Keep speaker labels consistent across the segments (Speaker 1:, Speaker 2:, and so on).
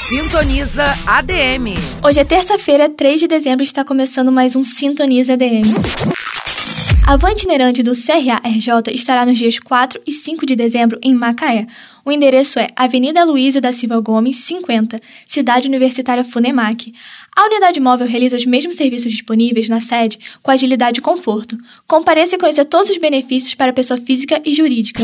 Speaker 1: Sintoniza ADM.
Speaker 2: Hoje é terça-feira, 3 de dezembro, e está começando mais um Sintoniza ADM. A van itinerante do CRA-RJ estará nos dias 4 e 5 de dezembro em Macaé. O endereço é Avenida Luísa da Silva Gomes, 50, Cidade Universitária Funemac. A unidade móvel realiza os mesmos serviços disponíveis na sede com agilidade e conforto. Compareça e conheça todos os benefícios para a pessoa física e jurídica.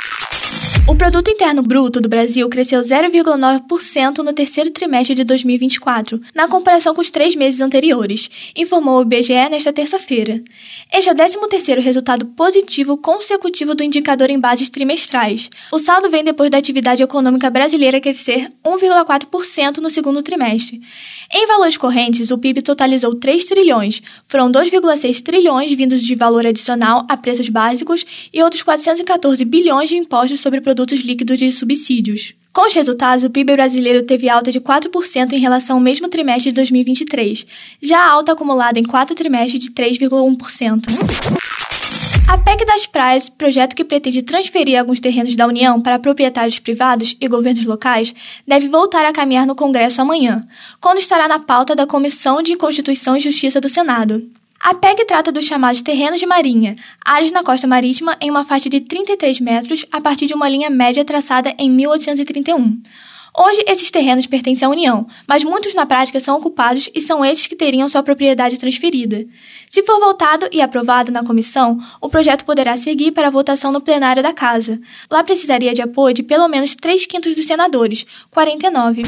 Speaker 2: O Produto Interno Bruto do Brasil cresceu 0,9% no terceiro trimestre de 2024, na comparação com os 3 meses anteriores, informou o IBGE nesta terça-feira. Este é o 13º resultado positivo consecutivo do indicador em bases trimestrais. O saldo vem depois da atividade econômica brasileira crescer 1,4% no segundo trimestre. Em valores correntes, o PIB totalizou 3 trilhões, foram 2,6 trilhões vindos de valor adicional a preços básicos e outros 414 bilhões de impostos sobre produtos líquidos e subsídios. Com os resultados, o PIB brasileiro teve alta de 4% em relação ao mesmo trimestre de 2023, já a alta acumulada em 4 trimestres de 3,1%. A PEC das Praias, projeto que pretende transferir alguns terrenos da União para proprietários privados e governos locais, deve voltar a caminhar no Congresso amanhã, quando estará na pauta da Comissão de Constituição e Justiça do Senado. A PEC trata dos chamados terrenos de marinha, áreas na costa marítima em uma faixa de 33 metros a partir de uma linha média traçada em 1831. Hoje, esses terrenos pertencem à União, mas muitos na prática são ocupados e são esses que teriam sua propriedade transferida. Se for votado e aprovado na comissão, o projeto poderá seguir para a votação no plenário da Casa. Lá precisaria de apoio de pelo menos 3/5 dos senadores, 49.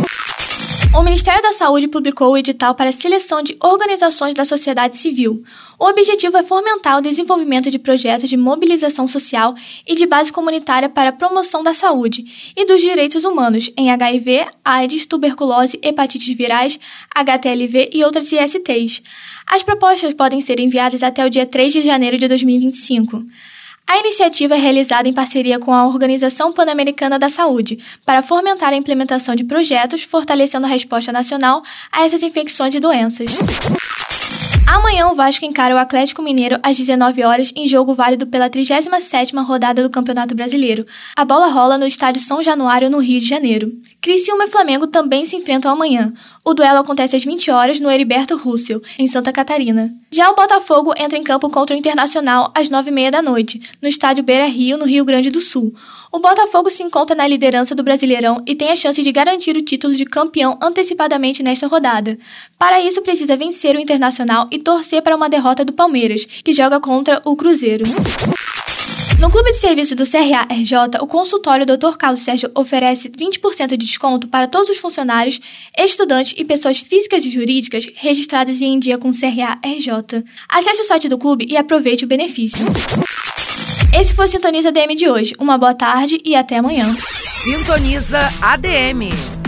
Speaker 2: O Ministério da Saúde publicou o edital para a seleção de organizações da sociedade civil. O objetivo é fomentar o desenvolvimento de projetos de mobilização social e de base comunitária para a promoção da saúde e dos direitos humanos em HIV, AIDS, tuberculose, hepatites virais, HTLV e outras ISTs. As propostas podem ser enviadas até o dia 3 de janeiro de 2025. A iniciativa é realizada em parceria com a Organização Pan-Americana da Saúde, para fomentar a implementação de projetos, fortalecendo a resposta nacional a essas infecções e doenças. Amanhã o Vasco encara o Atlético Mineiro às 19 horas em jogo válido pela 37ª rodada do Campeonato Brasileiro. A bola rola no estádio São Januário, no Rio de Janeiro. Criciúma e Flamengo também se enfrentam amanhã. O duelo acontece às 20 horas no Heriberto Russell, em Santa Catarina. Já o Botafogo entra em campo contra o Internacional às 9h30 da noite, no estádio Beira-Rio, no Rio Grande do Sul. O Botafogo se encontra na liderança do Brasileirão e tem a chance de garantir o título de campeão antecipadamente nesta rodada. Para isso, precisa vencer o Internacional e torcer para uma derrota do Palmeiras, que joga contra o Cruzeiro. No Clube de Serviços do CRA-RJ, o consultório Dr. Carlos Sérgio oferece 20% de desconto para todos os funcionários, estudantes e pessoas físicas e jurídicas registradas e em dia com o CRA-RJ. Acesse o site do clube e aproveite o benefício. Esse foi o Sintoniza ADM de hoje. Uma boa tarde e até amanhã.
Speaker 1: Sintoniza ADM.